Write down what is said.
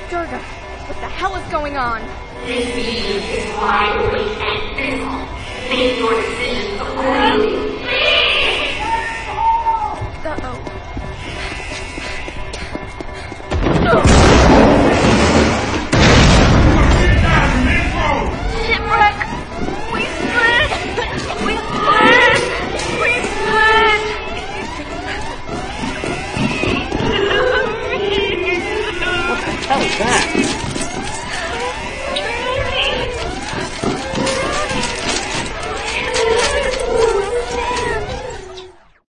Durga, what the hell is going on? This meeting is finally and make your decisions accordingly. Uh-oh. Shipwreck! We split! We split! We split! What the hell is that?